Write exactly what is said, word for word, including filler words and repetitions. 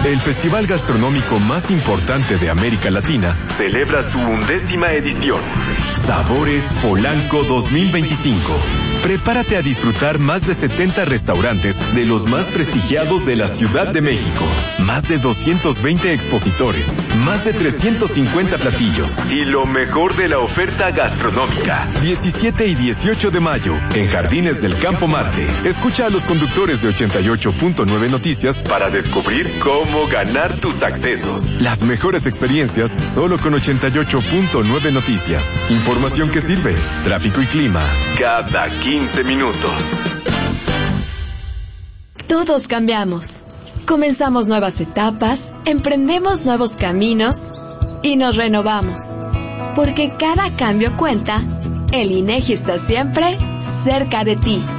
El festival gastronómico más importante de América Latina celebra su undécima edición. Sabores Polanco dos mil veinticinco. Prepárate a disfrutar más de setenta restaurantes de los más prestigiados de la Ciudad de México. Más de doscientos veinte expositores, más de trescientos cincuenta platillos y lo mejor de la oferta gastronómica. diecisiete y dieciocho de mayo, en Jardines del Campo Marte. Escucha a los conductores de ochenta y ocho punto nueve Noticias para descubrir cómo ganar tus accesos. Las mejores experiencias solo con ochenta y ocho punto nueve Noticias. Información que sirve. Tráfico y clima cada quince minutos. Todos cambiamos. Comenzamos nuevas etapas, emprendemos nuevos caminos y nos renovamos. Porque cada cambio cuenta, el INEGI está siempre cerca de ti.